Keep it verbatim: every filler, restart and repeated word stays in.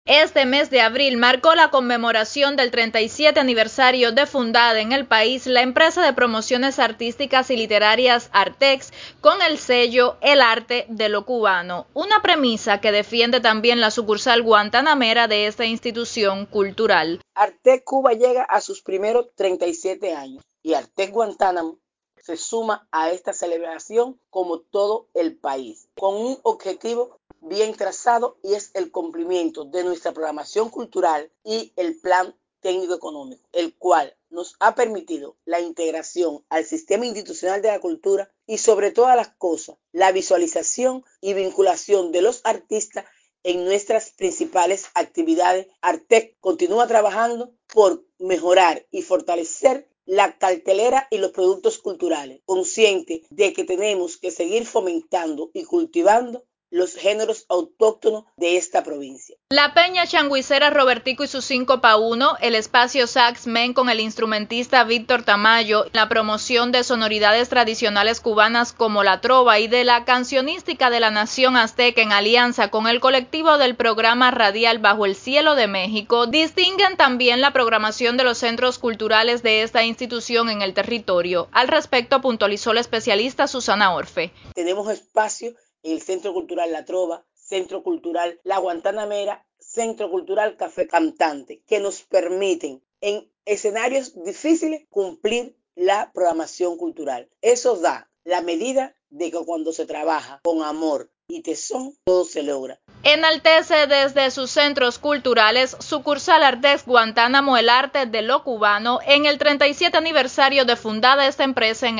Este mes de abril marcó la conmemoración del treinta y siete aniversario de fundada en el país la empresa de promociones artísticas y literarias Artex con el sello El Arte de lo Cubano, una premisa que defiende también la sucursal guantanamera de esta institución cultural. Artex Cuba llega a sus primeros treinta y siete años y Artex Guantánamo se suma a esta celebración como todo el país, con un objetivo bien trazado y es el cumplimiento de nuestra programación cultural y el plan técnico económico, el cual nos ha permitido la integración al sistema institucional de la cultura y sobre todas las cosas, la visualización y vinculación de los artistas en nuestras principales actividades. Artex continúa trabajando por mejorar y fortalecer la cartelera y los productos culturales, consciente de que tenemos que seguir fomentando y cultivando los géneros autóctonos de esta provincia. La Peña Changuicera Robertico y sus cinco pa' uno, el espacio Sax Men con el instrumentista Víctor Tamayo, la promoción de sonoridades tradicionales cubanas como la trova y de la cancionística de la nación azteca en alianza con el colectivo del programa radial Bajo el Cielo de México, distinguen también la programación de los centros culturales de esta institución en el territorio. Al respecto puntualizó la especialista Susana Orfe. Tenemos espacio en el Centro Cultural La Trova, Centro Cultural La Guantanamera, Centro Cultural Café Cantante, que nos permiten en escenarios difíciles cumplir la programación cultural. Eso da la medida de que cuando se trabaja con amor y tesón, todo se logra. Enaltece desde sus centros culturales sucursal Artex Guantánamo el arte de lo cubano en el treinta y siete aniversario de fundada esta empresa en el